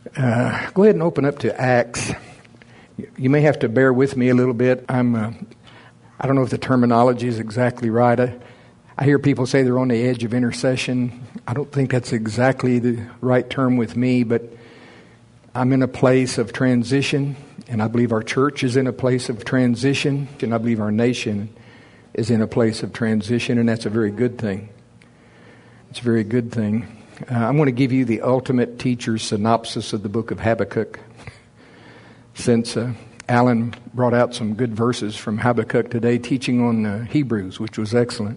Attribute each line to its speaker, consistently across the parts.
Speaker 1: Go ahead and open up to Acts. You may have to bear with me a little bit. I don't know if the terminology is exactly right. I hear people say they're on the edge of intercession. I don't think that's exactly the right term with me, but I'm in a place of transition, and I believe our church is in a place of transition, and I believe our nation is in a place of transition, and that's a very good thing. It's a very good thing. I'm going to give you the ultimate teacher's synopsis of the book of Habakkuk. Since Alan brought out some good verses from Habakkuk today, teaching on Hebrews, which was excellent.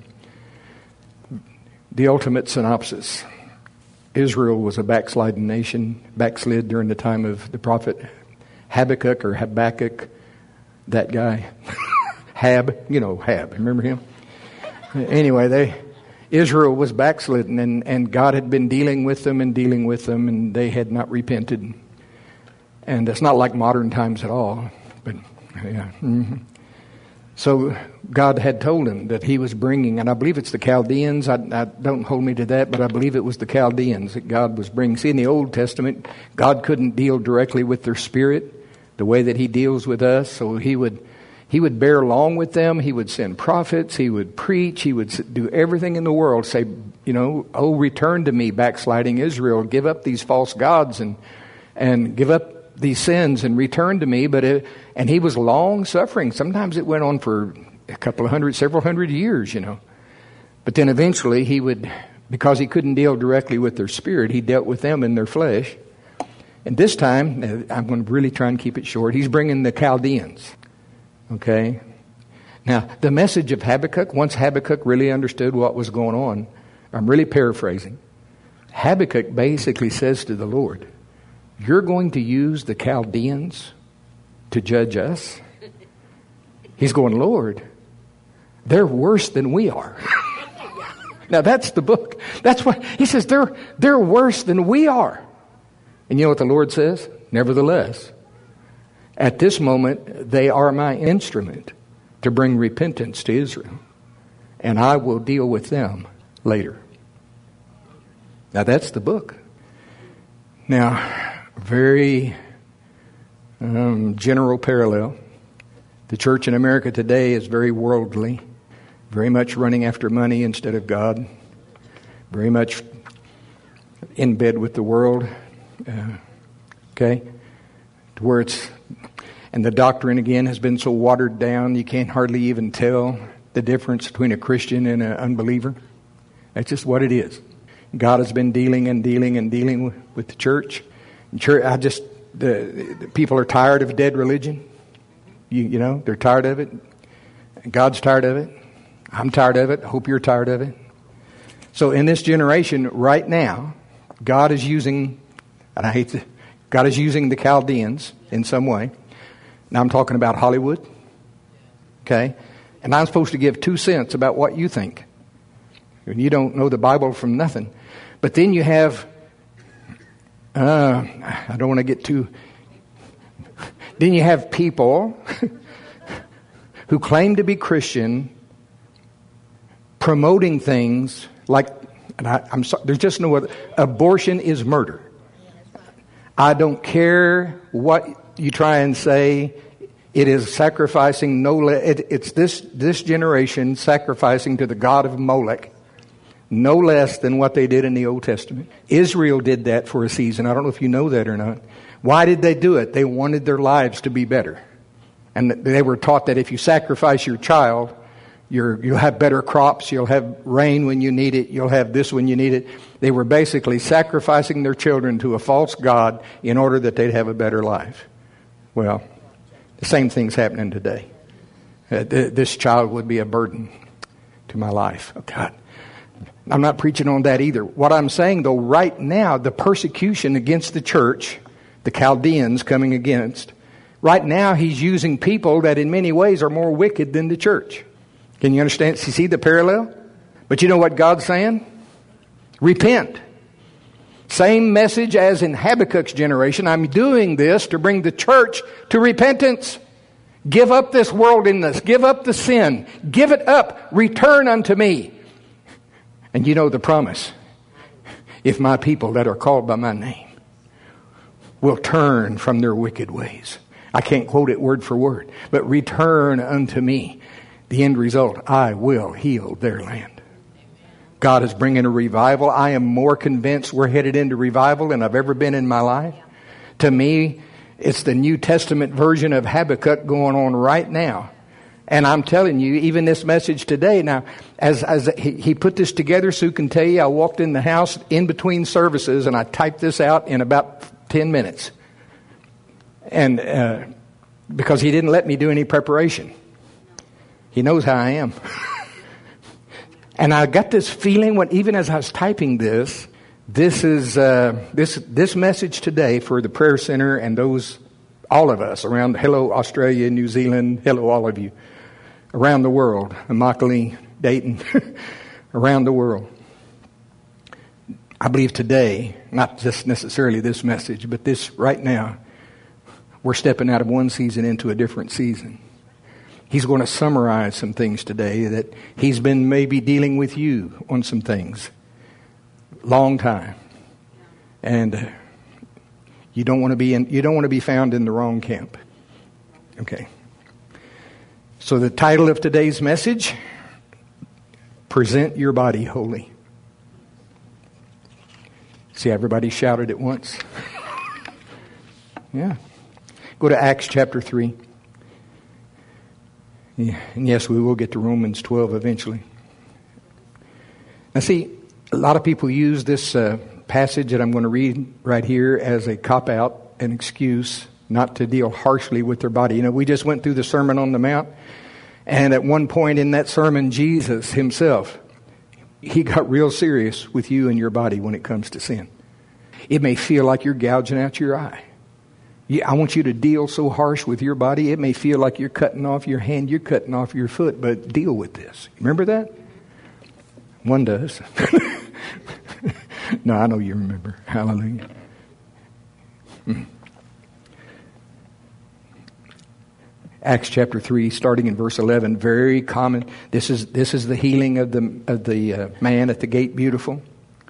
Speaker 1: The ultimate synopsis. Israel was a backsliding nation, backslid during the time of the prophet Habakkuk or Habakkuk, that guy. Hab, remember him? Anyway, Israel was backslidden, and God had been dealing with them, and they had not repented. And it's not like modern times at all. But yeah. Mm-hmm. So God had told him that he was bringing, and I believe it's the Chaldeans. I don't hold me to that, but I believe it was the Chaldeans that God was bringing. See, in the Old Testament, God couldn't deal directly with their spirit the way that he deals with us. So he would bear along with them. He would send prophets. He would preach. He would do everything in the world. Say, oh, return to me, backsliding Israel. Give up these false gods and give up these sins and return to me. And he was long suffering. Sometimes it went on for several hundred years, But then eventually he would, because he couldn't deal directly with their spirit, he dealt with them in their flesh. And this time, I'm going to really try and keep it short, he's bringing the Chaldeans. Okay? Now, the message of Habakkuk, once Habakkuk really understood what was going on, I'm really paraphrasing. Habakkuk basically says to the Lord, you're going to use the Chaldeans to judge us? He's going, Lord, they're worse than we are. Now that's the book. That's what he says, they're worse than we are. And you know what the Lord says? Nevertheless, at this moment, they are my instrument to bring repentance to Israel. And I will deal with them later. Now that's the book. Now, very general parallel. The church in America today is very worldly, very much running after money instead of God, very much in bed with the world, to where and the doctrine again has been so watered down you can't hardly even tell the difference between a Christian and an unbeliever. That's just what it is. God has been dealing with the church. The people are tired of dead religion. They're tired of it. God's tired of it. I'm tired of it. I hope you're tired of it. So in this generation right now, God is using the Chaldeans in some way. Now I'm talking about Hollywood. Okay? And I'm supposed to give 2 cents about what you think. And you don't know the Bible from nothing. But then you have I don't want to get too... Then you have people who claim to be Christian promoting things like, I'm sorry, there's just no other, abortion is murder. I don't care what you try and say. It is sacrificing it's this generation sacrificing to the god of Molech. No less than what they did in the Old Testament. Israel did that for a season. I don't know if you know that or not. Why did they do it? They wanted their lives to be better. And they were taught that if you sacrifice your child, you'll have better crops, you'll have rain when you need it, you'll have this when you need it. They were basically sacrificing their children to a false god in order that they'd have a better life. Well, the same thing's happening today. This child would be a burden to my life. Oh, God. I'm not preaching on that either. What I'm saying, though, right now, the persecution against the church, the Chaldeans coming against, right now he's using people that in many ways are more wicked than the church. Can you understand? You see the parallel? But you know what God's saying? Repent. Same message as in Habakkuk's generation. I'm doing this to bring the church to repentance. Give up this worldliness. Give up the sin. Give it up. Return unto me. And you know the promise. If my people that are called by my name will turn from their wicked ways. I can't quote it word for word, but return unto me. The end result, I will heal their land. God is bringing a revival. I am more convinced we're headed into revival than I've ever been in my life. To me, it's the New Testament version of Habakkuk going on right now. And I'm telling you, even this message today, now, as he put this together, Sue can tell you, I walked in the house in between services and I typed this out in about 10 minutes. And because he didn't let me do any preparation. He knows how I am. And I got this feeling when, even as I was typing this is this message today for the prayer center and those, all of us around. Hello, Australia, New Zealand. Hello, all of you around the world. Immokalee, Dayton, around the world. I believe today, not just necessarily this message, but this right now, we're stepping out of one season into a different season. He's going to summarize some things today that he's been maybe dealing with you on some things. Long time. And you don't want to be found in the wrong camp. Okay. So the title of today's message, Present Your Body Holy. See, everybody shouted at once. Yeah. Go to Acts chapter 3. Yeah, and yes, we will get to Romans 12 eventually. Now see, a lot of people use this passage that I'm going to read right here as a cop-out, an excuse not to deal harshly with their body. You know, we just went through the Sermon on the Mount, and at one point in that sermon, Jesus himself, he got real serious with you and your body when it comes to sin. It may feel like you're gouging out your eye. Yeah, I want you to deal so harsh with your body. It may feel like you're cutting off your hand, you're cutting off your foot, but deal with this. Remember that? One does. No, I know you remember. Hallelujah. Acts chapter 3, starting in verse 11, very common. This is the healing of the man at the gate beautiful.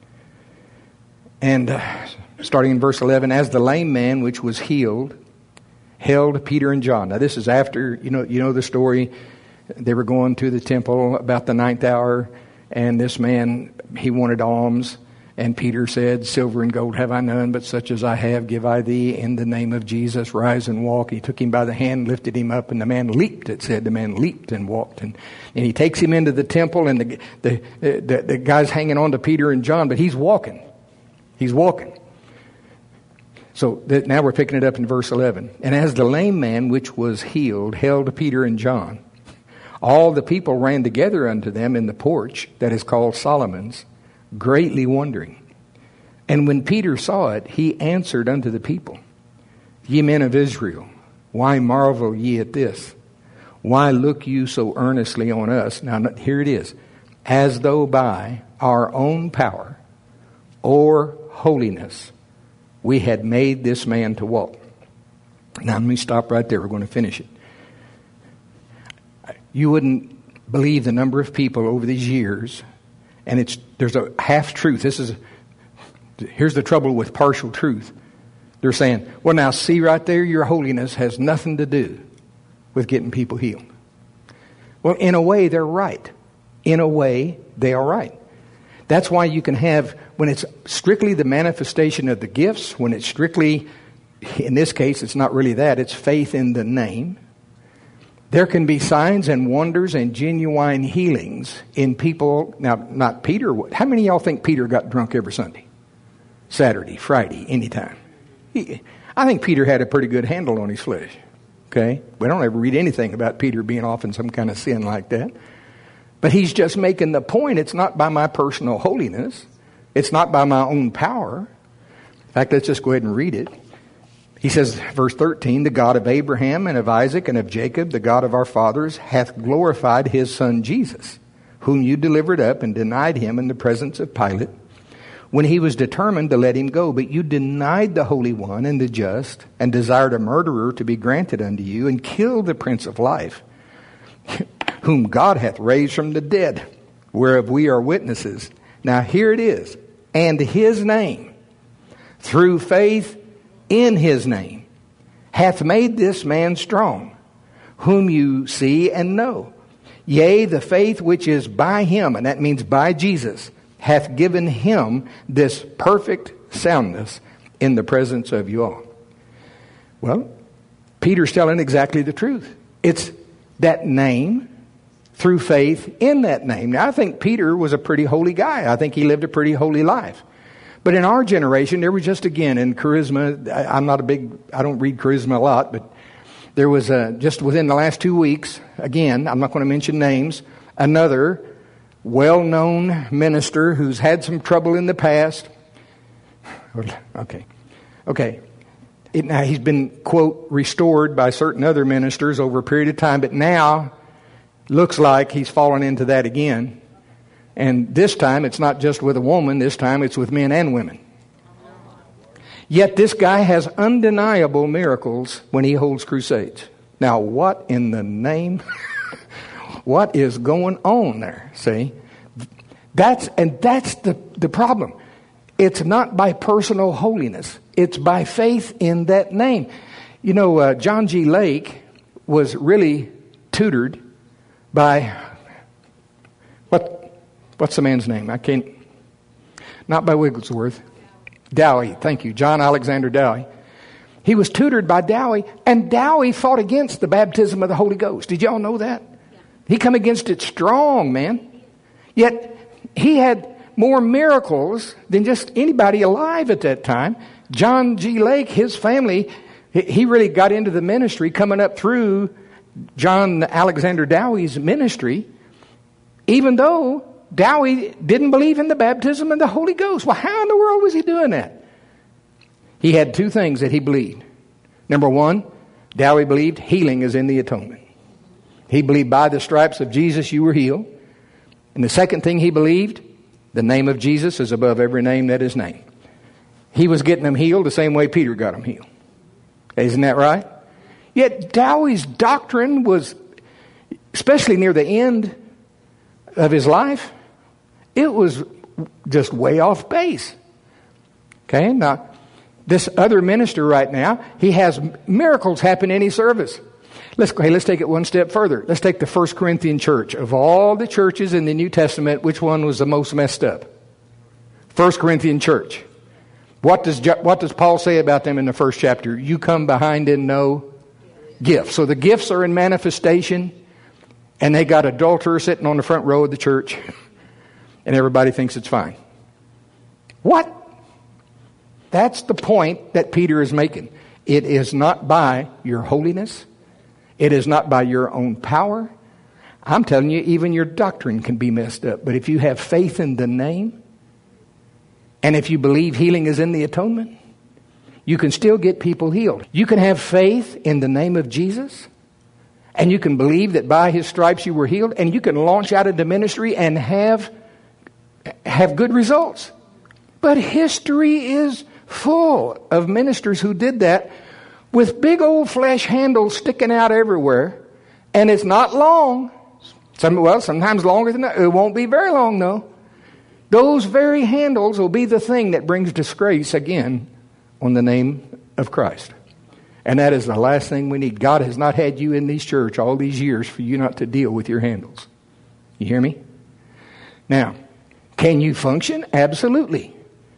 Speaker 1: And starting in verse 11, as the lame man which was healed held Peter and John. Now this is after, you know the story. They were going to the temple about the 9th hour, and this man, he wanted alms. And Peter said, silver and gold have I none, but such as I have give I thee. In the name of Jesus, rise and walk. He took him by the hand, lifted him up, and the man leaped. It said the man leaped and walked. And he takes him into the temple, and the guy's hanging on to Peter and John, but he's walking. He's walking. So now we're picking it up in verse 11. And as the lame man which was healed held Peter and John, all the people ran together unto them in the porch that is called Solomon's, greatly wondering. And when Peter saw it, he answered unto the people, Ye men of Israel, why marvel ye at this? Why look you so earnestly on us? Now here it is. As though by our own power or holiness we had made this man to walk. Now let me stop right there. We're going to finish it. You wouldn't believe the number of people over these years, and there's a half truth. Here's the trouble with partial truth. They're saying, well, now see right there, your holiness has nothing to do with getting people healed. Well, in a way, they're right. In a way, they are right. That's why you can have, when it's strictly the manifestation of the gifts, when it's strictly, in this case, it's not really that, it's faith in the name. There can be signs and wonders and genuine healings in people. Now, not Peter. How many of y'all think Peter got drunk every Sunday? Saturday, Friday, anytime. I think Peter had a pretty good handle on his flesh. Okay? We don't ever read anything about Peter being off in some kind of sin like that. But he's just making the point, it's not by my personal holiness. It's not by my own power. In fact, let's just go ahead and read it. He says, verse 13, the God of Abraham and of Isaac and of Jacob, the God of our fathers, hath glorified his son Jesus, whom you delivered up and denied him in the presence of Pilate, when he was determined to let him go. But you denied the Holy One and the just, and desired a murderer to be granted unto you, and killed the Prince of Life, whom God hath raised from the dead, whereof we are witnesses. Now here it is. And his name, through faith in his name, hath made this man strong, whom you see and know. Yea, the faith which is by him, and that means by Jesus, hath given him this perfect soundness in the presence of you all. Well, Peter's telling exactly the truth. It's that name through faith in that name. Now, I think Peter was a pretty holy guy. I think he lived a pretty holy life. But in our generation, there was just, again, in charisma, I don't read charisma a lot, but there was just within the last 2 weeks, again, I'm not going to mention names, another well-known minister who's had some trouble in the past. Okay. Now he's been, quote, restored by certain other ministers over a period of time, but now looks like he's fallen into that again. And this time it's not just with a woman, this time it's with men and women. Yet this guy has undeniable miracles when he holds crusades. Now, what in the name? What is going on there? See? That's the problem. It's not by personal holiness. It's by faith in that name. You know, John G. Lake was really tutored by, what's the man's name? Not by Wigglesworth. Dowie, thank you, John Alexander Dowie. He was tutored by Dowie, and Dowie fought against the baptism of the Holy Ghost. Did y'all know that? He come against it strong, man. Yet he had more miracles than just anybody alive at that time. John G. Lake, his family, he really got into the ministry coming up through John Alexander Dowie's ministry, even though Dowie didn't believe in the baptism of the Holy Ghost. Well, how in the world was he doing that? He had two things that he believed. Number one, Dowie believed healing is in the atonement. He believed by the stripes of Jesus you were healed. And the second thing he believed, the name of Jesus is above every name that is named. He was getting them healed the same way Peter got them healed. Isn't that right? Yet Dowie's doctrine was, especially near the end of his life, it was just way off base. Okay, now this other minister right now, he has miracles happen in his service. Let's take it one step further. Let's take the 1 Corinthian church. Of all the churches in the New Testament, which one was the most messed up? 1 Corinthian church. What does Paul say about them in the first chapter? You come behind in no gift. So the gifts are in manifestation, and they got adulterers sitting on the front row of the church, and everybody thinks it's fine. What? That's the point that Peter is making. It is not by your holiness. It is not by your own power. I'm telling you, even your doctrine can be messed up. But if you have faith in the name, and if you believe healing is in the atonement, you can still get people healed. You can have faith in the name of Jesus, and you can believe that by his stripes you were healed, and you can launch out into ministry and have good results. But history is full of ministers who did that with big old flesh handles sticking out everywhere, and it's not long. Sometimes longer than that. It won't be very long, though. Those very handles will be the thing that brings disgrace again on the name of Christ. And that is the last thing we need. God has not had you in this church all these years for you not to deal with your handles. You hear me? Now, can you function? Absolutely.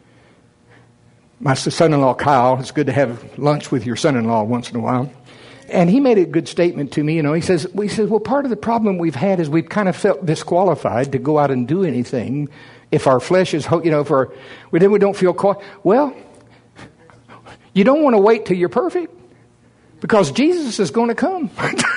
Speaker 1: My son-in-law, Kyle, it's good to have lunch with your son-in-law once in a while. And he made a good statement to me. He says, well, part of the problem we've had is we've kind of felt disqualified to go out and do anything if our flesh is, we don't feel qualified. Well, you don't want to wait till you're perfect, because Jesus is going to come.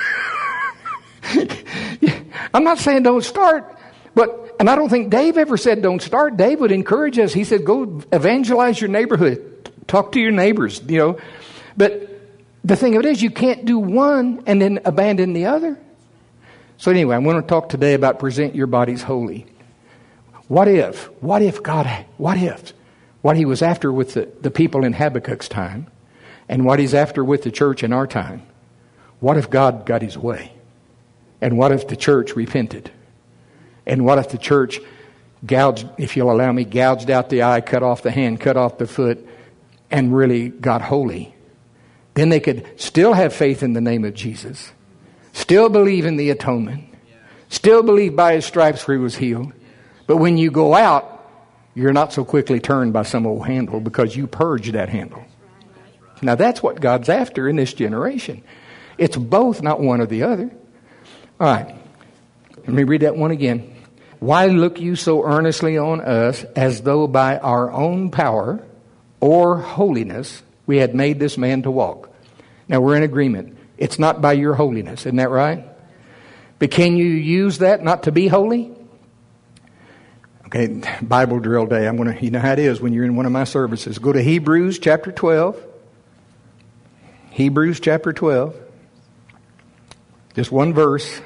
Speaker 1: I'm not saying don't start, and I don't think Dave ever said don't start. Dave would encourage us. He said, go evangelize your neighborhood. Talk to your neighbors, But the thing of it is, you can't do one and then abandon the other. So anyway, I want to talk today about present your bodies holy. What if what he was after with the people in Habakkuk's time, and what he's after with the church in our time, what if God got his way? And what if the church repented? And what if the church gouged out the eye, cut off the hand, cut off the foot, and really got holy, then they could still have faith in the name of Jesus, still believe in the atonement, still believe by His stripes He was healed. But when you go out, you're not so quickly turned by some old handle because you purge that handle. Now that's what God's after in this generation. It's both, not one or the other. All right. Let me read that one again. Why look you so earnestly on us as though by our own power or holiness we had made this man to walk? Now we're in agreement. It's not by your holiness. Isn't that right? But can you use that not to be holy? Okay, Bible drill day. You know how it is when you're in one of my services. Go to Hebrews chapter 12. Hebrews chapter 12. Just one verse.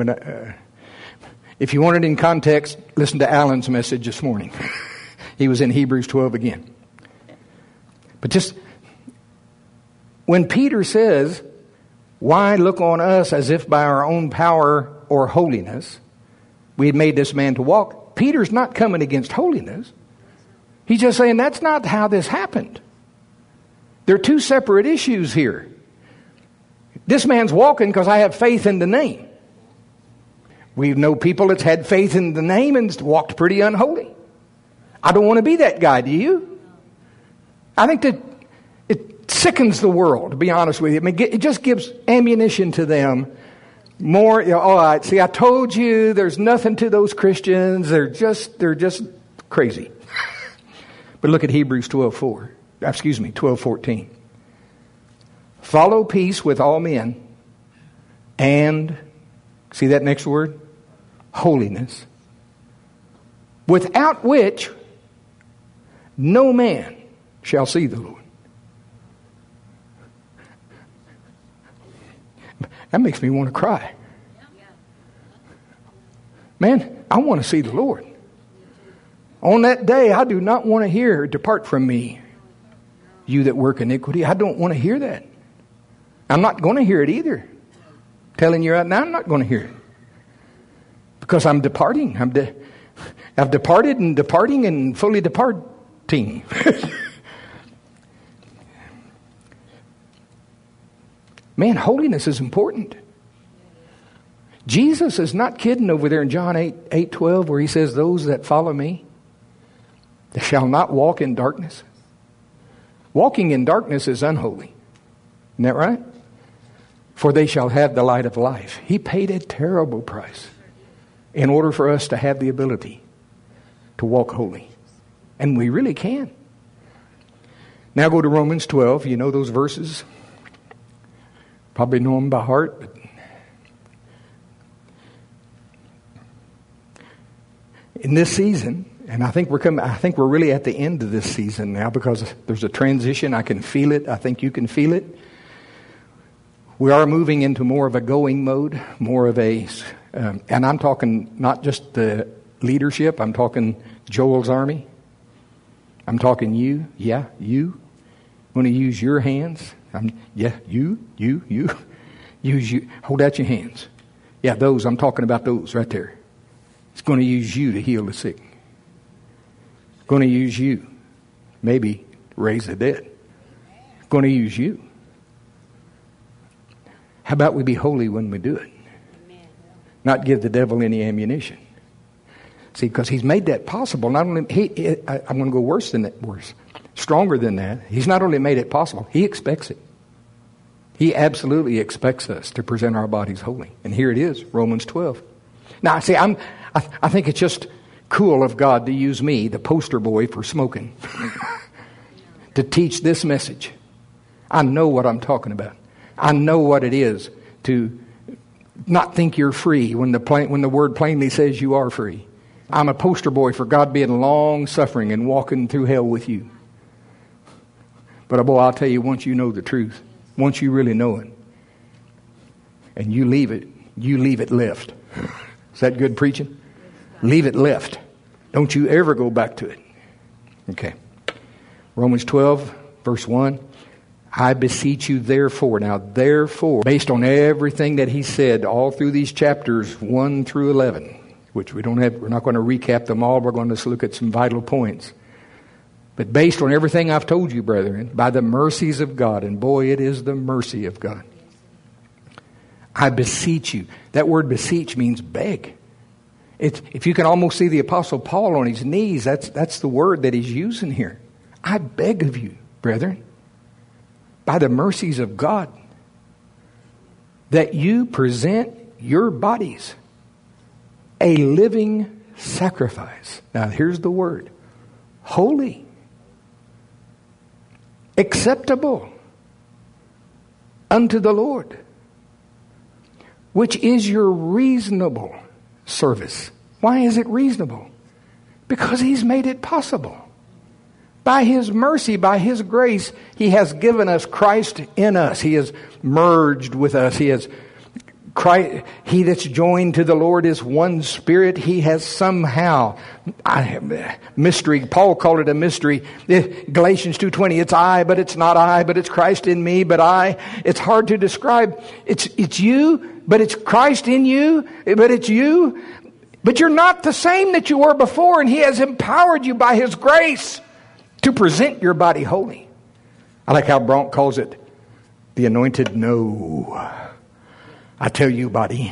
Speaker 1: If you want it in context, listen to Alan's message this morning. He was in Hebrews 12 again. But just when Peter says, why look on us as if by our own power or holiness we had made this man to walk? Peter's not coming against holiness. He's just saying that's not how this happened. There are two separate issues here. This man's walking because I have faith in the name. We know people that's had faith in the name and walked pretty unholy. I don't want to be that guy, do you? I think that it sickens the world, to be honest with you. I mean, it just gives ammunition to them. More, all right, see, I told you there's nothing to those Christians. They're just crazy. But look at Hebrews 12:14. Follow peace with all men and, see that next word? Holiness. Without which no man shall see the Lord. That makes me want to cry. Man, I want to see the Lord. On that day, I do not want to hear, depart from me, you that work iniquity. I don't want to hear that. I'm not going to hear it either. Telling you right now, I'm not going to hear it. Because I'm departing. I've departed and departing and fully departing. Man, holiness is important. Jesus is not kidding over there in John 8:12 where He says, those that follow me, they shall not walk in darkness. Walking in darkness is unholy. Isn't that right? For they shall have the light of life. He paid a terrible price in order for us to have the ability to walk holy. And we really can. Now go to Romans 12. You know those verses. Probably know them by heart. But in this season, and I think we're really at the end of this season now because there's a transition. I can feel it. I think you can feel it. We are moving into more of a going mode, more of a, and I'm talking not just the leadership. I'm talking Joel's army. I'm talking you. Yeah, you. Want to use your hands. You. Use you. Hold out your hands. Yeah, those. I'm talking about those right there. It's going to use you to heal the sick. Going to use you. Maybe raise the dead. Going to use you. How about we be holy when we do it? Not give the devil any ammunition. See, because He's made that possible. Not only I'm going to go worse than that. Stronger than that. He's not only made it possible, He expects it. He absolutely expects us to present our bodies holy. And here it is, Romans 12. Now, see, I think it's just cool of God to use me, the poster boy for smoking, to teach this message. I know what I'm talking about. I know what it is to not think you're free when the word plainly says you are free. I'm a poster boy for God being long suffering and walking through hell with you. But boy, I'll tell you, once you know the truth, once you really know it, and you leave it left. Is that good preaching? Leave it left. Don't you ever go back to it. Okay. Romans 12, verse 1. I beseech you therefore. Now therefore, based on everything that he said all through these chapters 1 through 11, which we're not going to recap them all. We're going to look at some vital points. But based on everything I've told you, brethren, by the mercies of God, and boy, it is the mercy of God, I beseech you. That word beseech means beg. If you can almost see the Apostle Paul on his knees, that's the word that he's using here. I beg of you, brethren, by the mercies of God, that you present your bodies a living sacrifice. Now here's the word. Holy. Acceptable unto the Lord, which is your reasonable service. Why is it reasonable? Because He's made it possible. By His mercy, by His grace, He has given us Christ in us. He has merged with us. He that's joined to the Lord is one spirit. He has somehow, mystery, Paul called it a mystery. Galatians 2:20, it's I, but it's not I, but it's Christ in me, but I. It's hard to describe. It's you, but it's Christ in you, but it's you. But you're not the same that you were before, and He has empowered you by His grace to present your body holy. I like how Bronk calls it the anointed no. I tell you, body,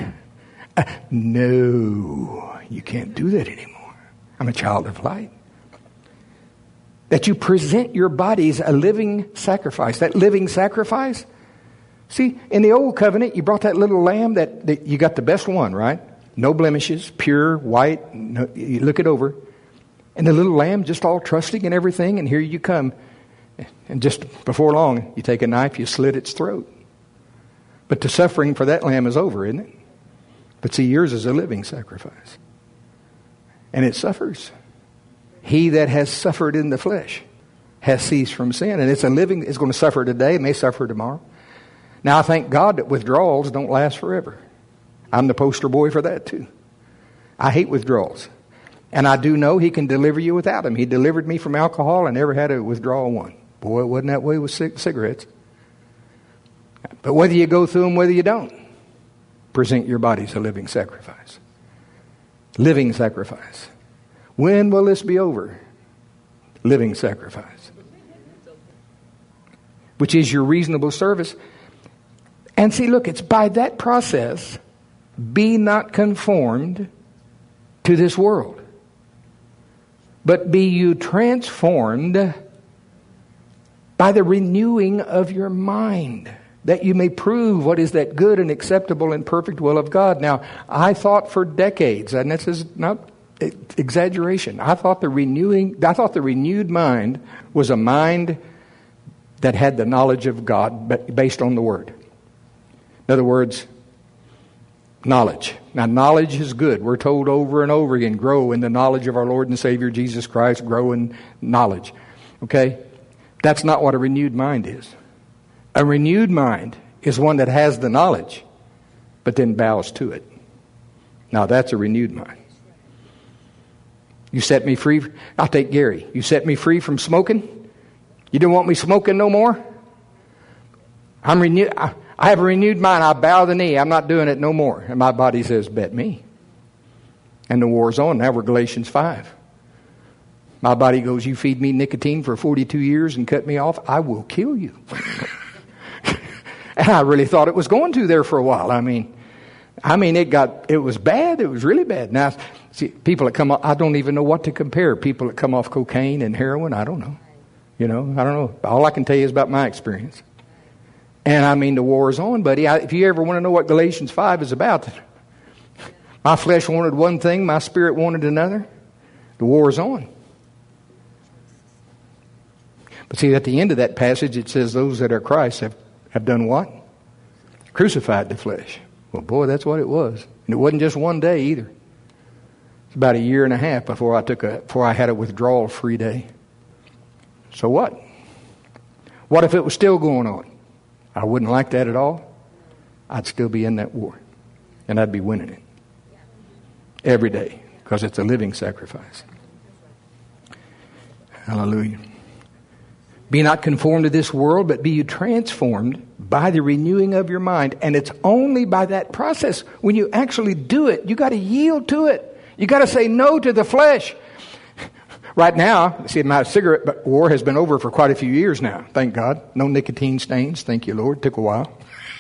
Speaker 1: no, you can't do that anymore. I'm a child of light. That you present your bodies a living sacrifice. That living sacrifice, see, in the old covenant, you brought that little lamb that you got the best one, right? No blemishes, pure, white, no, you look it over. And the little lamb just all trusting and everything, and here you come. And just before long, you take a knife, you slit its throat. But the suffering for that lamb is over, isn't it? But see, yours is a living sacrifice. And it suffers. He that has suffered in the flesh has ceased from sin. And it's going to suffer today, it may suffer tomorrow. Now I thank God that withdrawals don't last forever. I'm the poster boy for that too. I hate withdrawals. And I do know He can deliver you without them. He delivered me from alcohol. I never had a withdrawal one. Boy, it wasn't that way with cigarettes. But whether you go through them, whether you don't, present your bodies a living sacrifice. Living sacrifice. When will this be over? Living sacrifice. Which is your reasonable service. And see, look, it's by that process, be not conformed to this world, but be you transformed by the renewing of your mind, that you may prove what is that good and acceptable and perfect will of God. Now, I thought for decades, and this is not exaggeration, I thought the renewed mind was a mind that had the knowledge of God based on the Word. In other words, knowledge. Now, knowledge is good. We're told over and over again, grow in the knowledge of our Lord and Savior Jesus Christ, grow in knowledge. Okay? That's not what a renewed mind is. A renewed mind is one that has the knowledge, but then bows to it. Now that's a renewed mind. You set me free. I'll take Gary. You set me free from smoking. You don't want me smoking no more? I'm renewed. I have a renewed mind. I bow the knee. I'm not doing it no more. And my body says, bet me. And the war's on. Now we're Galatians 5. My body goes, you feed me nicotine for 42 years and cut me off, I will kill you. And I really thought it was going to there for a while. I mean, it was bad. It was really bad. Now, see, people that come off, I don't even know what to compare. People that come off cocaine and heroin, I don't know. I don't know. All I can tell you is about my experience. And I mean, the war is on, buddy. If you ever want to know what Galatians 5 is about, my flesh wanted one thing, my spirit wanted another. The war is on. But see, at the end of that passage, it says those that are Christ have done what? Crucified the flesh. Well, boy, that's what it was. And it wasn't just one day either. It's about a year and a half before I had a withdrawal-free day. So what? What if it was still going on? I wouldn't like that at all. I'd still be in that war. And I'd be winning it. Every day. Because it's a living sacrifice. Hallelujah. Be not conformed to this world, but be you transformed by the renewing of your mind. And it's only by that process, when you actually do it, you got to yield to it. You got to say no to the flesh. Right now, see, my cigarette war has been over for quite a few years now. Thank God. No nicotine stains. Thank you, Lord. Took a while.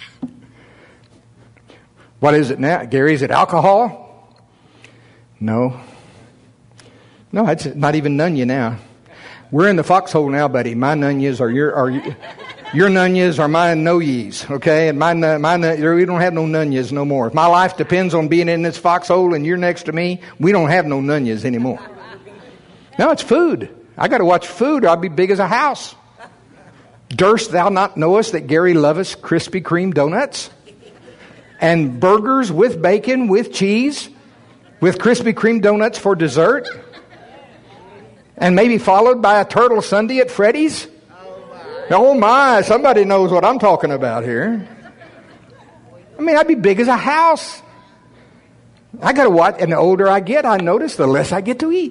Speaker 1: What is it now, Gary? Is it alcohol? No. No, it's not even Nunya now. We're in the foxhole now, buddy. My Nunyas are your Nunyas are my no-yees, okay? And we don't have no Nunyas no more. If my life depends on being in this foxhole and you're next to me, we don't have no Nunyas anymore. No, it's food. I got to watch food or I'll be big as a house. Durst thou not knowest that Gary loveth Krispy Kreme donuts? And burgers with bacon, with cheese, with Krispy Kreme donuts for dessert? And maybe followed by a turtle sundae at Freddy's? Oh my, somebody knows what I'm talking about here. I mean, I'd be big as a house. I got to watch, and the older I get, I notice the less I get to eat.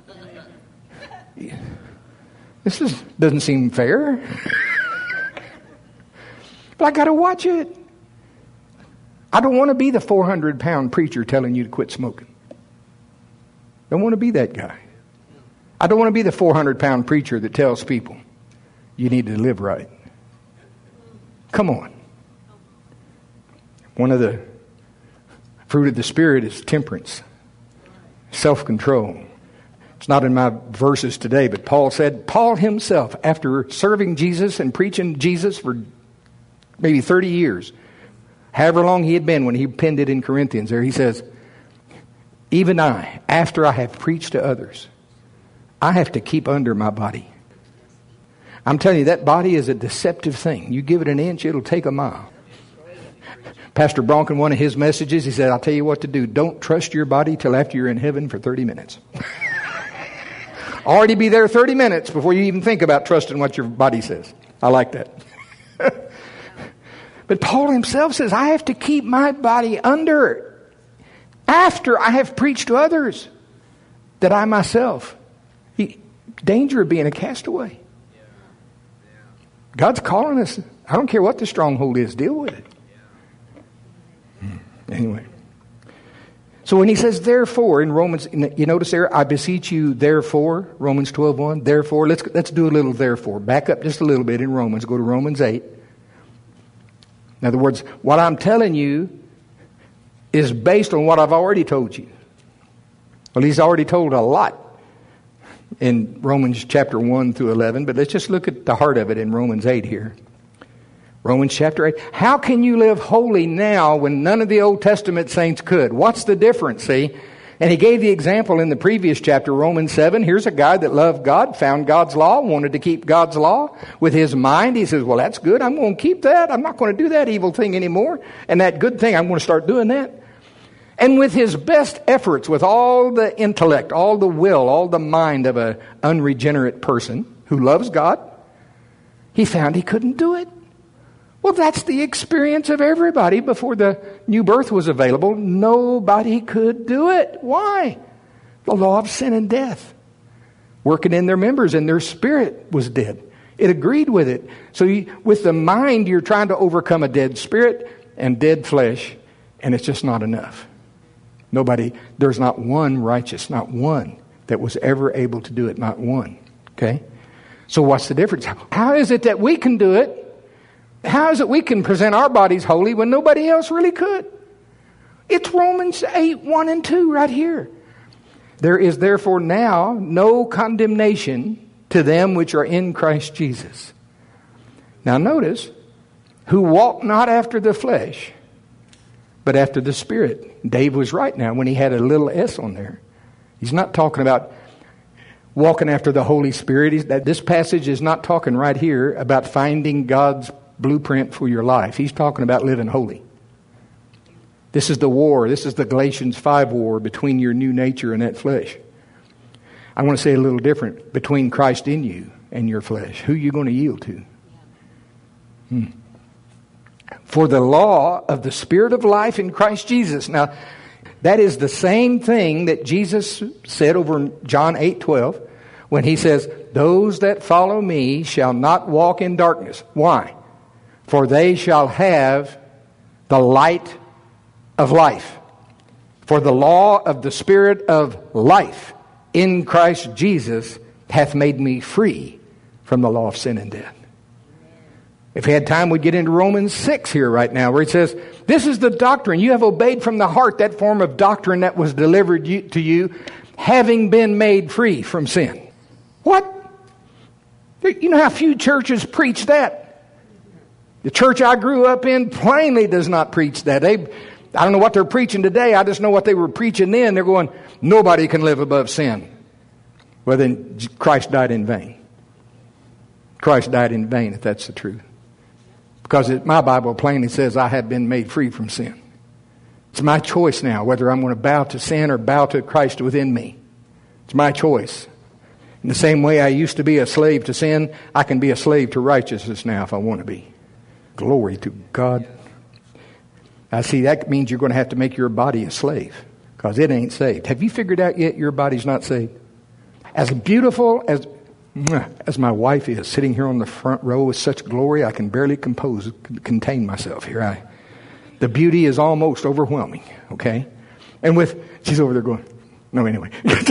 Speaker 1: This doesn't seem fair. But I got to watch it. I don't want to be the 400-pound preacher telling you to quit smoking. Don't want to be that guy. I don't want to be the 400-pound preacher that tells people you need to live right. Come on. One of the fruit of the Spirit is temperance, self-control. It's not in my verses today, but Paul himself, after serving Jesus and preaching Jesus for maybe 30 years, however long he had been when he penned it in Corinthians there, he says, even I, after I have preached to others, I have to keep under my body. I'm telling you, that body is a deceptive thing. You give it an inch, it'll take a mile. Pastor Bronk, in one of his messages, he said, I'll tell you what to do. Don't trust your body till after you're in heaven for 30 minutes. Already be there 30 minutes before you even think about trusting what your body says. I like that. But Paul himself says, I have to keep my body under after I have preached to others, that I myself, danger of being a castaway. God's calling us. I don't care what the stronghold is, deal with it. Anyway. So when he says therefore in Romans, you notice there, I beseech you therefore, Romans 12:1, therefore, let's do a little therefore. Back up just a little bit in Romans, go to Romans 8. In other words, what I'm telling you is based on what I've already told you. Well, he's already told a lot in Romans chapter 1 through 11, but let's just look at the heart of it in Romans 8 here. Romans chapter 8. How can you live holy now when none of the Old Testament saints could? What's the difference, see? And he gave the example in the previous chapter, Romans 7. Here's a guy that loved God, found God's law, wanted to keep God's law with his mind. He says, well, that's good. I'm going to keep that. I'm not going to do that evil thing anymore. And that good thing, I'm going to start doing that. And with his best efforts, with all the intellect, all the will, all the mind of an unregenerate person who loves God, he found he couldn't do it. Well, that's the experience of everybody before the new birth was available. Nobody could do it. Why? The law of sin and death working in their members, and their spirit was dead. It agreed with it. So with the mind, you're trying to overcome a dead spirit and dead flesh, and it's just not enough. There's not one righteous, not one that was ever able to do it, not one. Okay? So what's the difference? How is it that we can do it? How is it we can present our bodies holy when nobody else really could? It's Romans 8, 1 and 2 right here. There is therefore now no condemnation to them which are in Christ Jesus. Now notice, who walk not after the flesh, but after the Spirit. Dave was right now when he had a little S on there. He's not talking about walking after the Holy Spirit. This passage is not talking right here about finding God's blueprint for your life. He's talking about living holy. This is the war. This is the Galatians 5 war between your new nature and that flesh. I want to say a little different. Between Christ in you and your flesh. Who are you going to yield to? For the law of the Spirit of life in Christ Jesus. Now, that is the same thing that Jesus said over in John 8:12 when he says, those that follow me shall not walk in darkness. Why? For they shall have the light of life. For the law of the Spirit of life in Christ Jesus hath made me free from the law of sin and death. If we had time, we'd get into Romans 6 here right now, where it says, this is the doctrine. You have obeyed from the heart that form of doctrine that was delivered to you, having been made free from sin. What? You know how few churches preach that? The church I grew up in plainly does not preach that. I don't know what they're preaching today. I just know what they were preaching then. They're going, nobody can live above sin. Well, then Christ died in vain. Christ died in vain, if that's the truth. Because my Bible plainly says I have been made free from sin. It's my choice now whether I'm going to bow to sin or bow to Christ within me. It's my choice. In the same way I used to be a slave to sin, I can be a slave to righteousness now if I want to be. Glory to God. I see that means you're going to have to make your body a slave because it ain't saved. Have you figured out yet your body's not saved? As beautiful as my wife is, sitting here on the front row with such glory, I can barely contain myself here. The beauty is almost overwhelming, okay? And she's over there going, no, anyway.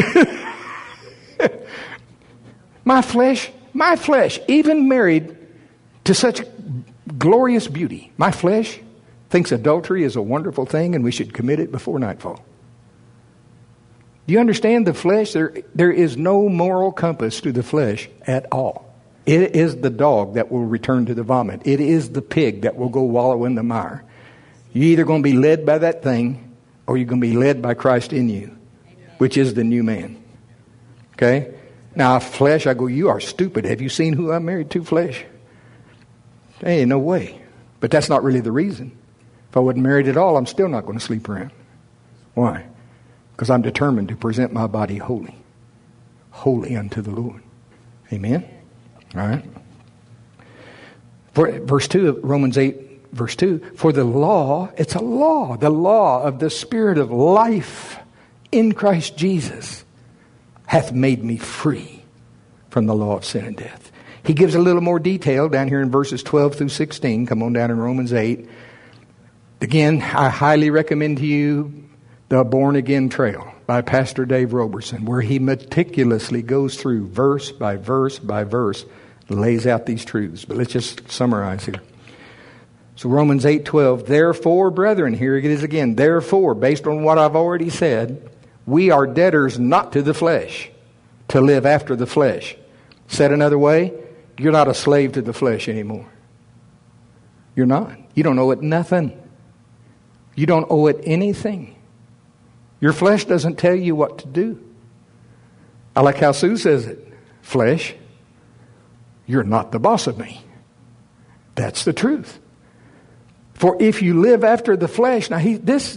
Speaker 1: My flesh, even married to such glorious beauty, my flesh thinks adultery is a wonderful thing and we should commit it before nightfall. Do you understand the flesh? There is no moral compass to the flesh at all. It is the dog that will return to the vomit. It is the pig that will go wallow in the mire. You're either going to be led by that thing or you're going to be led by Christ in you, which is the new man. Okay? Now, flesh, I go, you are stupid. Have you seen who I'm married to, flesh? Hey, no way. But that's not really the reason. If I wasn't married at all, I'm still not going to sleep around. Why? Because I'm determined to present my body holy unto the Lord. Amen? All right. For verse 2 of Romans 8, verse 2, for the law, it's a law, the law of the Spirit of life in Christ Jesus hath made me free from the law of sin and death. He gives a little more detail down here in verses 12 through 16. Come on down in Romans 8. Again, I highly recommend to you The Born Again Trail by Pastor Dave Roberson, where he meticulously goes through verse by verse by verse, lays out these truths. But let's just summarize here. So Romans 8:12, therefore, brethren, here it is again, therefore, based on what I've already said, we are debtors not to the flesh, to live after the flesh. Said another way, you're not a slave to the flesh anymore. You're not. You don't owe it nothing. You don't owe it anything. Your flesh doesn't tell you what to do. I like how Sue says it. Flesh, you're not the boss of me. That's the truth. For if you live after the flesh, now this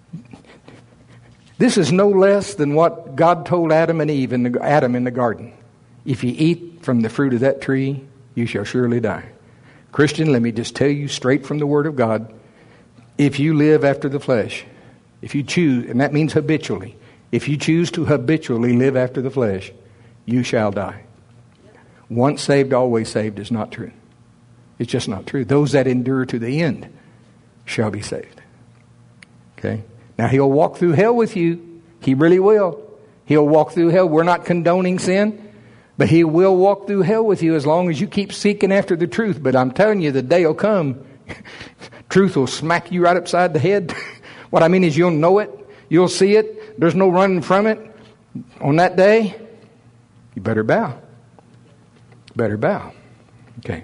Speaker 1: is no less than what God told Adam and Eve in the garden. If you eat from the fruit of that tree, you shall surely die. Christian, let me just tell you straight from the Word of God, if you live after the flesh, if you choose, and that means habitually, if you choose to habitually live after the flesh, you shall die. Once saved, always saved is not true. It's just not true. Those that endure to the end shall be saved. Okay? Now, he'll walk through hell with you. He really will. He'll walk through hell. We're not condoning sin, but he will walk through hell with you as long as you keep seeking after the truth. But I'm telling you, the day will come, truth will smack you right upside the head. What I mean is you'll know it. You'll see it. There's no running from it. On that day, you better bow. Better bow. Okay.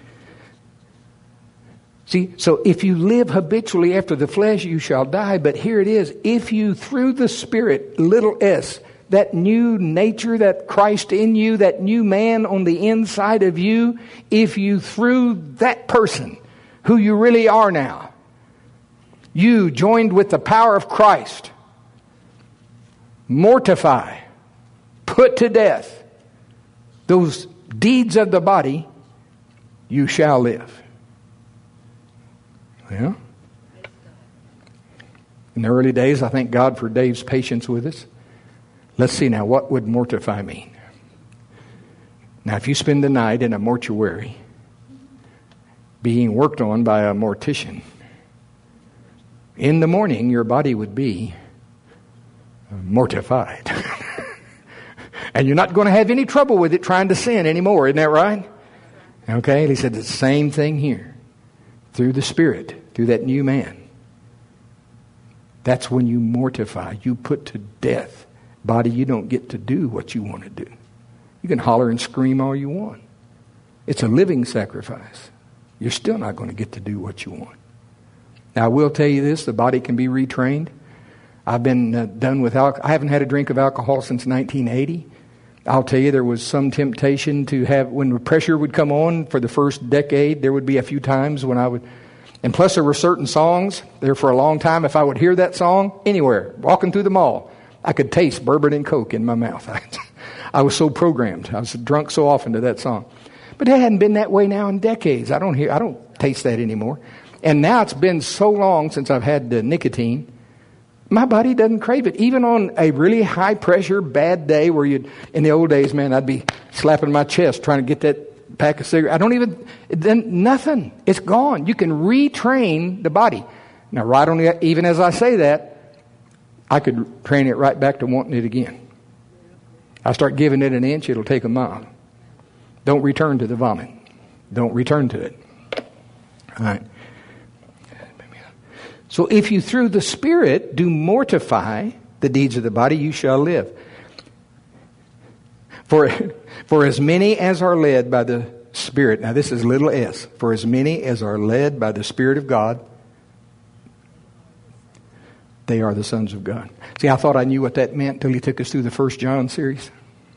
Speaker 1: See, so if you live habitually after the flesh, you shall die. But here it is. If you, through the Spirit, little s, that new nature, that Christ in you, that new man on the inside of you, if you, through that person, who you really are now, you joined with the power of Christ, mortify, put to death those deeds of the body, you shall live. Well, in the early days, I thank God for Dave's patience with us. Let's see now, what would mortify mean? Now, if you spend the night in a mortuary being worked on by a mortician, in the morning your body would be mortified. And you're not going to have any trouble with it trying to sin anymore. Isn't that right? Okay. And he said the same thing here. Through the Spirit, through that new man. That's when you mortify. You put to death. Body, you don't get to do what you want to do. You can holler and scream all you want. It's a living sacrifice. You're still not going to get to do what you want. Now, I will tell you this. The body can be retrained. I've been done with alcohol. I haven't had a drink of alcohol since 1980. I'll tell you, there was some temptation to have, when the pressure would come on for the first decade, there would be a few times when I would, and plus there were certain songs there for a long time. If I would hear that song anywhere, walking through the mall, I could taste bourbon and Coke in my mouth. I was so programmed. I was drunk so often to that song. But it hadn't been that way now in decades. I don't taste that anymore. And now it's been so long since I've had the nicotine. My body doesn't crave it. Even on a really high pressure, bad day where in the old days, man, I'd be slapping my chest trying to get that pack of cigarettes. Nothing. It's gone. You can retrain the body. Now, even as I say that, I could train it right back to wanting it again. I start giving it an inch, it'll take a mile. Don't return to the vomit. Don't return to it. All right. So if you through the Spirit do mortify the deeds of the body, you shall live. For as many as are led by the Spirit, now this is little s, for as many as are led by the Spirit of God, they are the sons of God. See, I thought I knew what that meant until he took us through the 1 John series.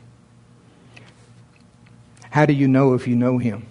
Speaker 1: How do you know if you know him?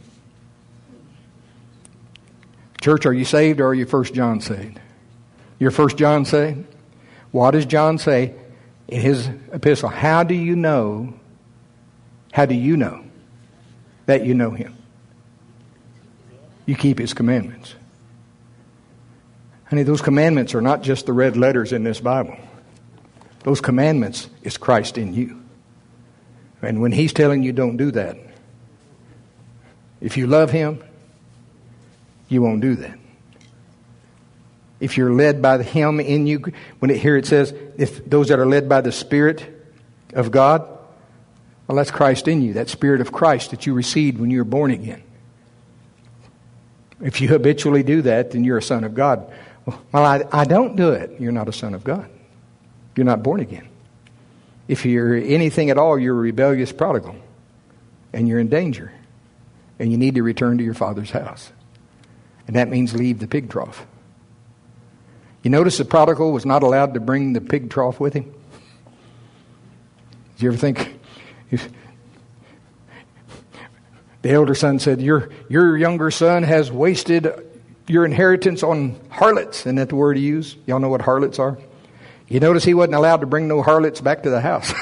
Speaker 1: Church, are you saved or are you 1 John saved? You're 1 John saved? What does John say in his epistle? How do you know that you know him? You keep his commandments. Honey, those commandments are not just the red letters in this Bible. Those commandments is Christ in you. And when he's telling you don't do that, if you love him, you won't do that. If you're led by him in you, here it says, if those that are led by the Spirit of God, well, that's Christ in you. That Spirit of Christ that you received when you were born again. If you habitually do that, then you're a son of God. Well, I don't do it. You're not a son of God. You're not born again. If you're anything at all, you're a rebellious prodigal. And you're in danger. And you need to return to your father's house. And that means leave the pig trough. You notice the prodigal was not allowed to bring the pig trough with him? Did you ever think? The elder son said, your younger son has wasted your inheritance on harlots. Isn't that the word he used? Y'all know what harlots are? You notice he wasn't allowed to bring no harlots back to the house.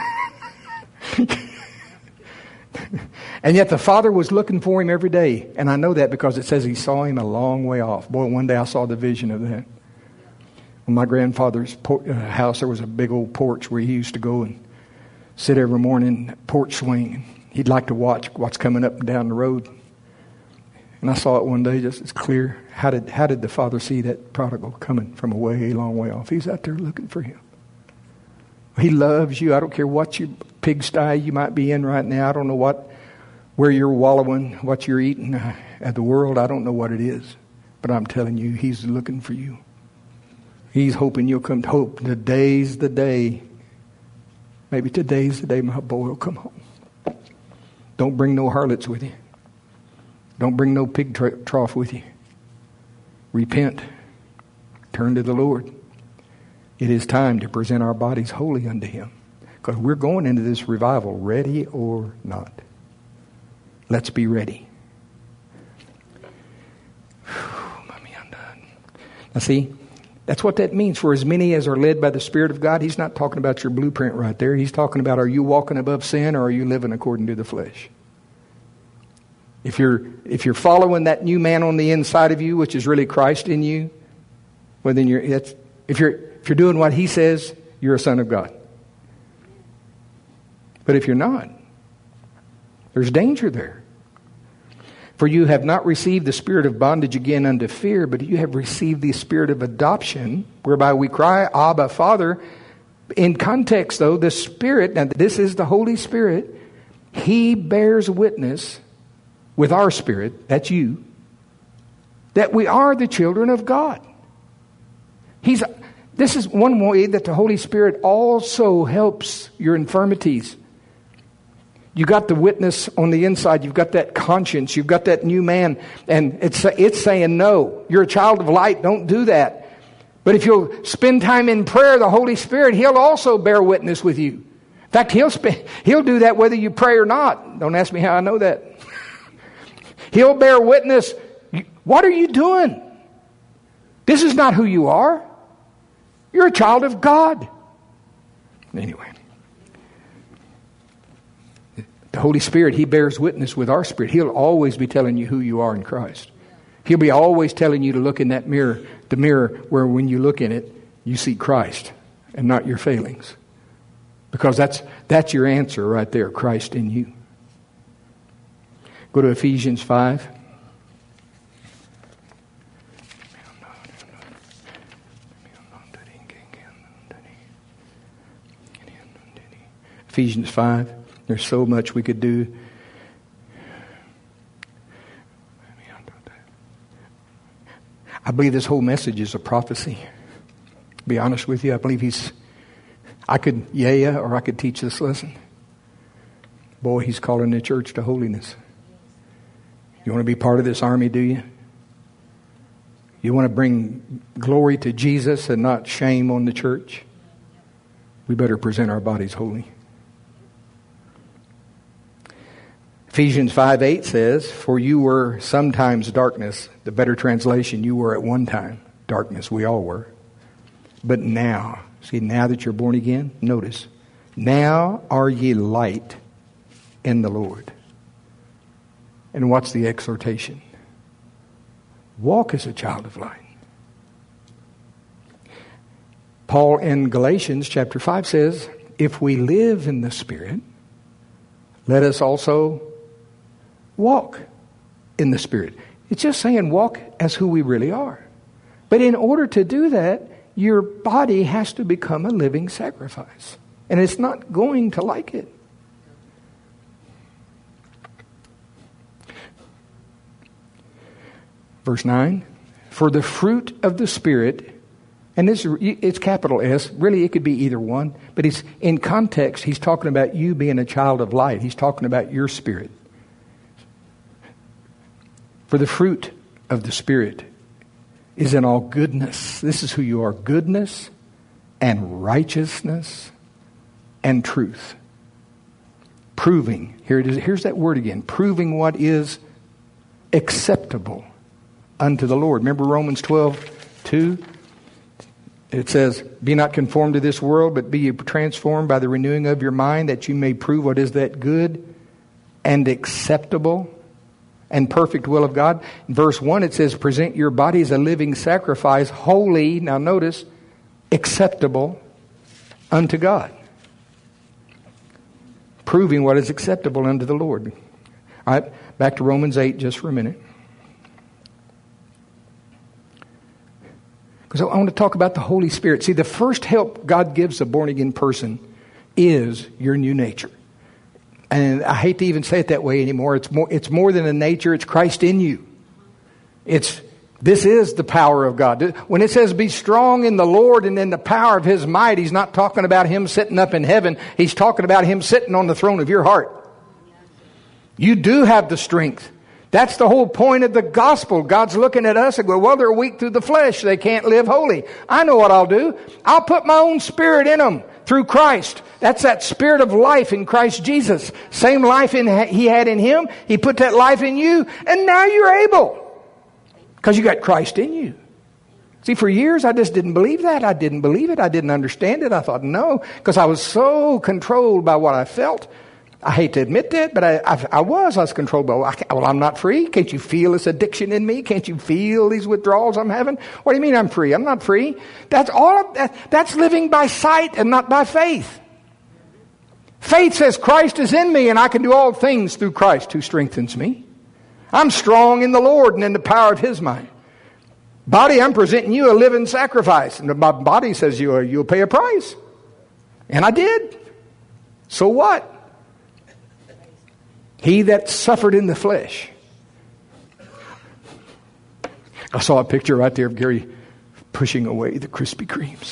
Speaker 1: And yet the father was looking for him every day. And I know that because it says he saw him a long way off. Boy, one day I saw the vision of that. On my grandfather's house, there was a big old porch where he used to go and sit every morning, porch swing. He'd like to watch what's coming up and down the road. And I saw it one day just as clear. How did the father see that prodigal coming from a way, long way off? He's out there looking for him. He loves you. I don't care what your pigsty you might be in right now. I don't know where you're wallowing, what you're eating at the world. I don't know what it is. But I'm telling you, he's looking for you. He's hoping you'll come to hope. Today's the day. Maybe today's the day my boy will come home. Don't bring no harlots with you. Don't bring no pig trough with you. Repent. Turn to the Lord. It is time to present our bodies wholly unto him. Because we're going into this revival, ready or not. Let's be ready. Mommy, I'm done. Now see, that's what that means. For as many as are led by the Spirit of God, he's not talking about your blueprint right there. He's talking about, are you walking above sin or are you living according to the flesh? If you're following that new man on the inside of you, which is really Christ in you, well then if you're doing what he says, you're a son of God. But if you're not, there's danger there. For you have not received the spirit of bondage again unto fear, but you have received the spirit of adoption, whereby we cry, Abba, Father. In context, though, the Spirit, now this is the Holy Spirit, He bears witness with our spirit, that's you, that we are the children of God. This is one way that the Holy Spirit also helps your infirmities. You got the witness on the inside. You've got that conscience. You've got that new man. And it's saying, no, you're a child of light. Don't do that. But if you'll spend time in prayer, the Holy Spirit, He'll also bear witness with you. In fact, He'll do that whether you pray or not. Don't ask me how I know that. He'll bear witness. What are you doing? This is not who you are. You're a child of God. Anyway. The Holy Spirit, He bears witness with our spirit. He'll always be telling you who you are in Christ. He'll be always telling you to look in that mirror, the mirror where when you look in it, you see Christ and not your failings. Because that's your answer right there, Christ in you. Go to Ephesians 5. Ephesians 5. There's so much we could do. I believe this whole message is a prophecy. To be honest with you, I believe I could yaya or I could teach this lesson. Boy, He's calling the church to holiness. You want to be part of this army, do you? You want to bring glory to Jesus and not shame on the church? We better present our bodies holy. Ephesians 5:8 says, for you were sometimes darkness. The better translation, you were at one time darkness. We all were. But now, see, now that you're born again, notice, now are ye light in the Lord. And what's the exhortation? Walk as a child of light. Paul in Galatians chapter 5 says, if we live in the Spirit, let us also walk in the Spirit. It's just saying walk as who we really are. But in order to do that, your body has to become a living sacrifice. And it's not going to like it. Verse 9, for the fruit of the Spirit, and it's capital S, really it could be either one, but it's in context, he's talking about you being a child of light. He's talking about your spirit. For the fruit of the Spirit is in all goodness. This is who you are. Goodness and righteousness and truth. Proving. Here it is. Here's that word again. Proving what is acceptable unto the Lord. Remember Romans 12:2? It says, be not conformed to this world, but be transformed by the renewing of your mind, that you may prove what is that good and acceptable and perfect will of God. In verse 1 it says, present your body as a living sacrifice, holy, now notice, acceptable unto God. Proving what is acceptable unto the Lord. All right, back to Romans 8 just for a minute. Because I want to talk about the Holy Spirit. See, the first help God gives a born-again person is your new nature. And I hate to even say it that way anymore. It's more than a nature. It's Christ in you. This is the power of God. When it says be strong in the Lord and in the power of His might, He's not talking about Him sitting up in heaven. He's talking about Him sitting on the throne of your heart. You do have the strength. That's the whole point of the gospel. God's looking at us and go, well, they're weak through the flesh. They can't live holy. I know what I'll do. I'll put my own spirit in them through Christ. That's that spirit of life in Christ Jesus. Same life He had in Him. He put that life in you. And now you're able. Because you got Christ in you. See, for years I just didn't believe that. I didn't believe it. I didn't understand it. I thought, no. Because I was so controlled by what I felt. I hate to admit that, but I was controlled by, well, I'm not free. Can't you feel this addiction in me? Can't you feel these withdrawals I'm having? What do you mean I'm free? I'm not free. That's living by sight and not by faith. Faith says Christ is in me and I can do all things through Christ who strengthens me. I'm strong in the Lord and in the power of His might. Body, I'm presenting you a living sacrifice. And my body says you'll pay a price. And I did. So what? He that suffered in the flesh. I saw a picture right there of Gary pushing away the Krispy Kremes.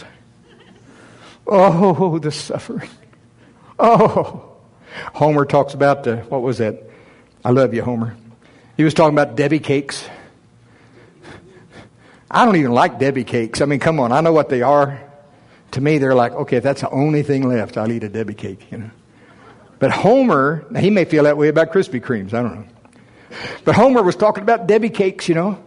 Speaker 1: Oh, the suffering. Oh. Homer talks about what was that? I love you, Homer. He was talking about Debbie cakes. I don't even like Debbie cakes. I mean, come on, I know what they are. To me, they're like, okay, if that's the only thing left, I'll eat a Debbie cake, you know. But Homer, now he may feel that way about Krispy Kremes, I don't know. But Homer was talking about Debbie cakes, you know.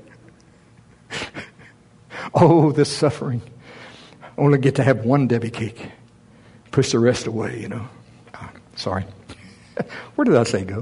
Speaker 1: Oh, the suffering. Only get to have one Debbie cake. Push the rest away, you know. Sorry. Where did I say go?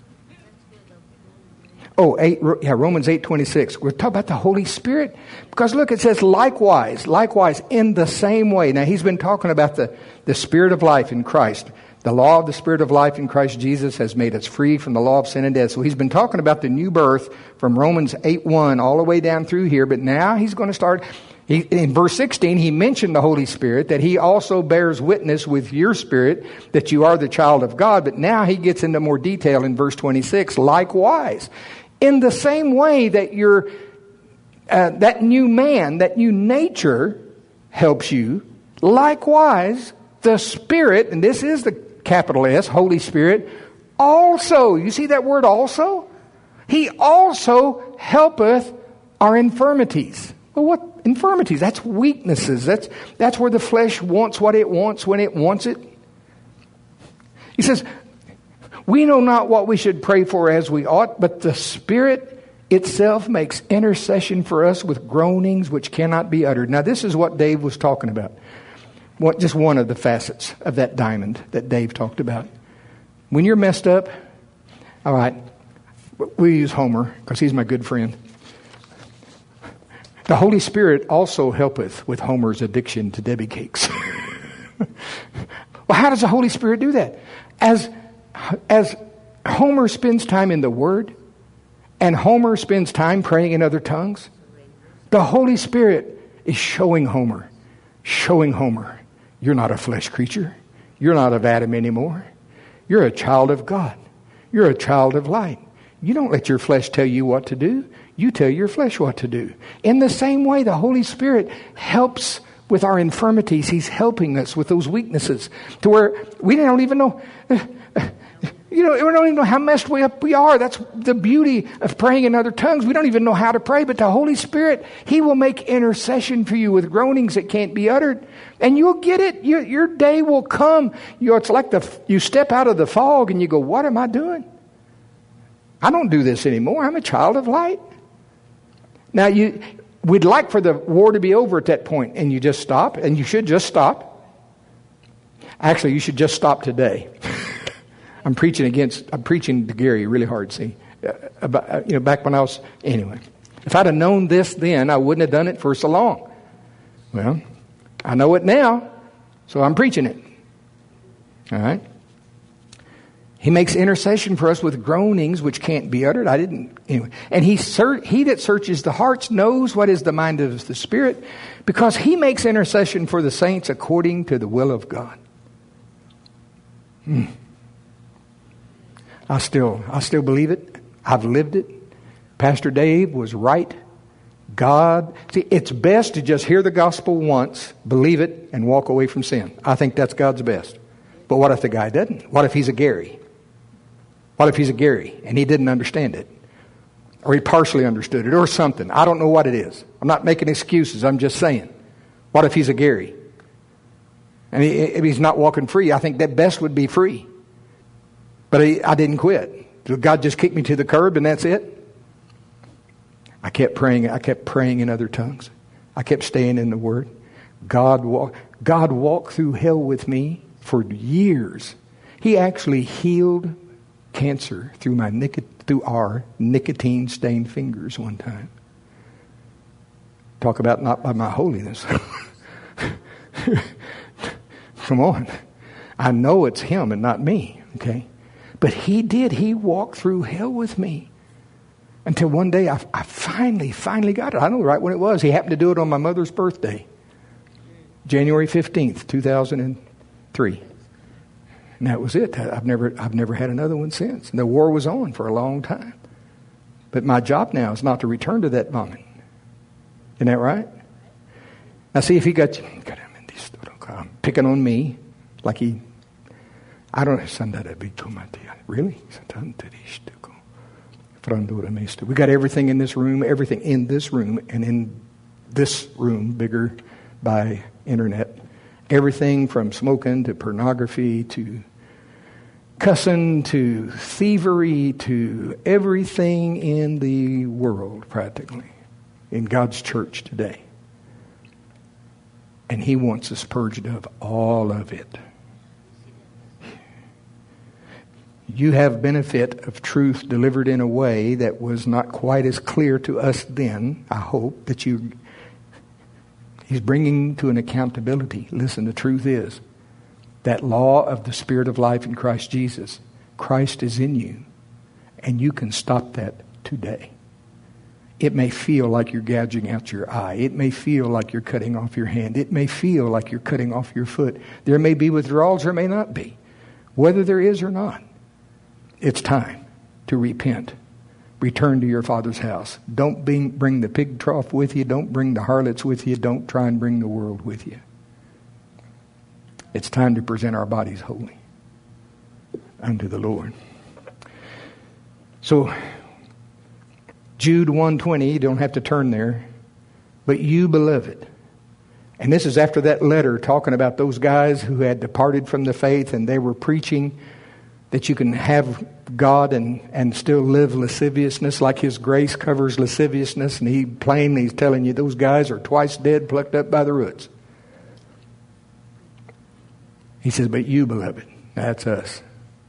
Speaker 1: Oh, Romans 8:26. We're talking about the Holy Spirit. Because look, it says likewise, in the same way. Now, he's been talking about the Spirit of life in Christ. The law of the Spirit of life in Christ Jesus has made us free from the law of sin and death. So he's been talking about the new birth from Romans 8:1 all the way down through here. But now he's going to start... in verse 16, he mentioned the Holy Spirit, that he also bears witness with your spirit that you are the child of God. But now he gets into more detail in verse 26. Likewise, in the same way that that new man, that new nature helps you, likewise, the Spirit, and this is the capital S, Holy Spirit, also, you see that word also? He also helpeth our infirmities. Well, what infirmities? That's weaknesses. That's where the flesh wants what it wants when it wants it. He says, we know not what we should pray for as we ought, but the Spirit itself makes intercession for us with groanings which cannot be uttered. Now, this is what Dave was talking about. Just one of the facets of that diamond that Dave talked about. When you're messed up, all right, we use Homer because he's my good friend. The Holy Spirit also helpeth with Homer's addiction to Debbie cakes. Well, how does the Holy Spirit do that? As Homer spends time in the Word, and Homer spends time praying in other tongues, the Holy Spirit is showing Homer, you're not a flesh creature. You're not of Adam anymore. You're a child of God. You're a child of light. You don't let your flesh tell you what to do. You tell your flesh what to do. In the same way, the Holy Spirit helps with our infirmities. He's helping us with those weaknesses to where we don't even know... we don't even know how messed up we are. That's the beauty of praying in other tongues. We don't even know how to pray, but the Holy Spirit, He will make intercession for you with groanings that can't be uttered. And you'll get it. Your day will come. It's like you step out of the fog and you go, what am I doing? I don't do this anymore. I'm a child of light. Now, we'd like for the war to be over at that point, and you just stop, and you should just stop. Actually, you should just stop today. I'm preaching to Gary really hard, see. Back when I was... Anyway, if I'd have known this then, I wouldn't have done it for so long. Well, I know it now, so I'm preaching it. All right? He makes intercession for us with groanings which can't be uttered. Anyway. And he that searches the hearts knows what is the mind of the Spirit, because he makes intercession for the saints according to the will of God. I still believe it. I've lived it. Pastor Dave was right. God, see, it's best to just hear the gospel once, believe it, and walk away from sin. I think that's God's best. But what if the guy doesn't? What if he's a Gary? What if he's a Gary and he didn't understand it? Or he partially understood it or something. I don't know what it is. I'm not making excuses. I'm just saying. What if he's a Gary? And if he's not walking free, I think that best would be free. But I didn't quit. So God just kicked me to the curb and that's it. I kept praying. I kept praying in other tongues. I kept staying in the Word. God walked through hell with me for years. He actually healed cancer through our nicotine-stained fingers one time. Talk about not by my holiness. Come on. I know it's Him and not me, okay? But He did. He walked through hell with me. Until one day I finally got it. I know right when it was. He happened to do it on my mother's birthday. January 15th, 2003. And that was it. I've never had another one since. And the war was on for a long time. But my job now is not to return to that vomit. Isn't that right? Now see if he got you. Picking on me like he... I don't know. Really? We got everything in this room, and in this room, bigger by internet. Everything from smoking to pornography to cussing to thievery to everything in the world, practically, in God's church today. And He wants us purged of all of it. You have benefit of truth delivered in a way that was not quite as clear to us then. I hope that He's bringing to an accountability. Listen, the truth is that law of the Spirit of life in Christ Jesus. Christ is in you, and you can stop that today. It may feel like you're gouging out your eye. It may feel like you're cutting off your hand. It may feel like you're cutting off your foot. There may be withdrawals, there may not be. Whether there is or not, it's time to repent. Return to your Father's house. Don't bring the pig trough with you. Don't bring the harlots with you. Don't try and bring the world with you. It's time to present our bodies holy unto the Lord. So, Jude 1:20, you don't have to turn there. But you, beloved. And this is after that letter talking about those guys who had departed from the faith and they were preaching that you can have God and still live lasciviousness, like His grace covers lasciviousness. And He's telling you those guys are twice dead, plucked up by the roots. He says, but you, beloved, that's us,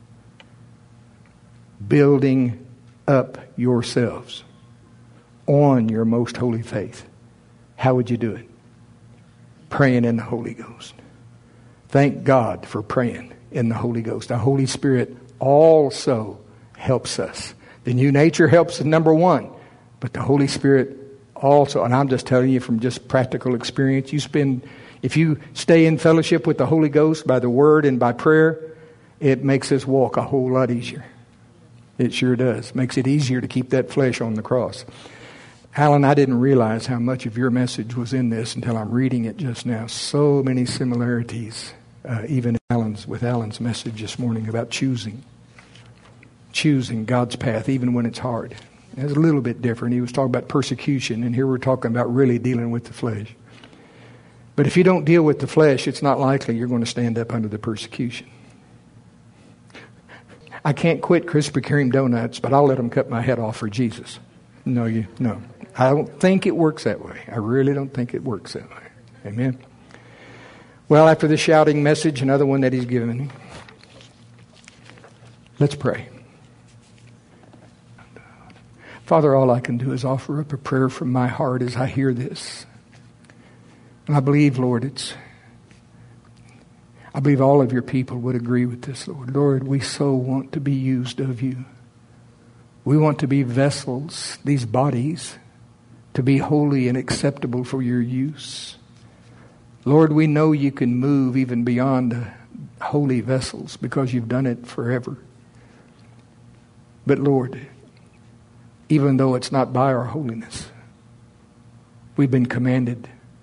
Speaker 1: building up yourselves on your most holy faith. How would you do it? Praying in the Holy Ghost. Thank God for praying in the Holy Ghost. The Holy Spirit also helps us. The new nature helps in number one, but the Holy Spirit also, and I'm just telling you from just practical experience, if you stay in fellowship with the Holy Ghost by the Word and by prayer, it makes us walk a whole lot easier. It sure does. Makes it easier to keep that flesh on the cross. Alan, I didn't realize how much of your message was in this until I'm reading it just now. So many similarities, even with Alan's message this morning about choosing God's path, even when it's hard. It's a little bit different. He was talking about persecution, and here we're talking about really dealing with the flesh. But if you don't deal with the flesh, it's not likely you're going to stand up under the persecution. I can't quit Krispy Kreme donuts, but I'll let them cut my head off for Jesus. No. I don't think it works that way. I really don't think it works that way. Amen. Well, after the shouting message, another one that He's given me. Let's pray. Father, all I can do is offer up a prayer from my heart as I hear this. And I believe, Lord, I believe all of your people would agree with this, Lord. Lord, we so want to be used of you. We want to be vessels, these bodies, to be holy and acceptable for your use. Lord, we know you can move even beyond holy vessels because you've done it forever. But Lord, even though it's not by our holiness, we've been commanded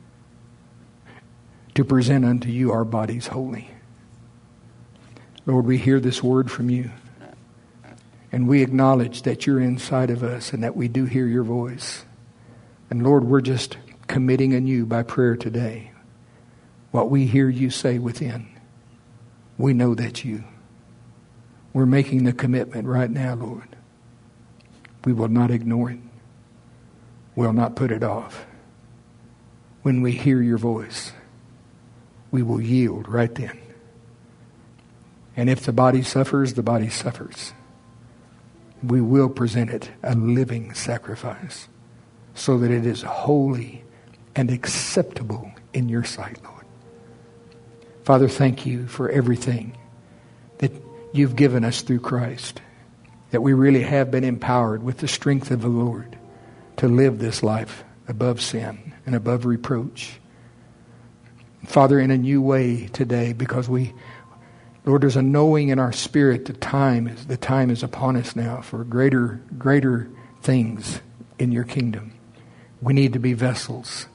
Speaker 1: to present unto you our bodies holy. Lord, we hear this word from you, and we acknowledge that you're inside of us and that we do hear your voice. And Lord, we're just committing anew by prayer today what we hear you say within. We know that's you. We're making the commitment right now, Lord. We will not ignore it. We'll not put it off. When we hear your voice, we will yield right then. And if the body suffers, the body suffers. We will present it a living sacrifice so that it is holy and acceptable in your sight, Lord. Father, thank you for everything that you've given us through Christ, that we really have been empowered with the strength of the Lord to live this life above sin and above reproach. Father, in a new way today, because Lord, there's a knowing in our spirit the time is upon us now for greater things in your kingdom. We need to be vessels,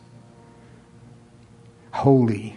Speaker 1: holy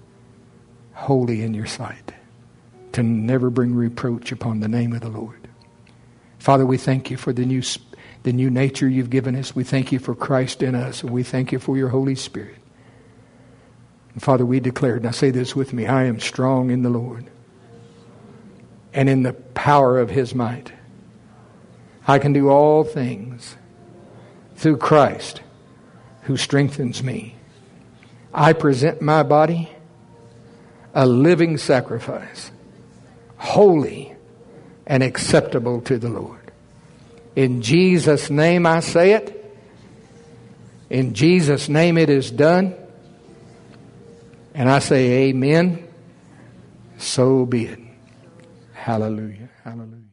Speaker 1: in your sight, to never bring reproach upon the name of the Lord. Father, we thank you for the new nature you've given us. We thank you for Christ in us, and we thank you for your Holy Spirit. And Father, we declare, now say this with me, I am strong in the Lord and in the power of his might. I can do all things through Christ who strengthens me. I present my body a living sacrifice, holy and acceptable to the Lord. In Jesus' name I say it. In Jesus' name it is done. And I say amen. So be it. Hallelujah. Hallelujah.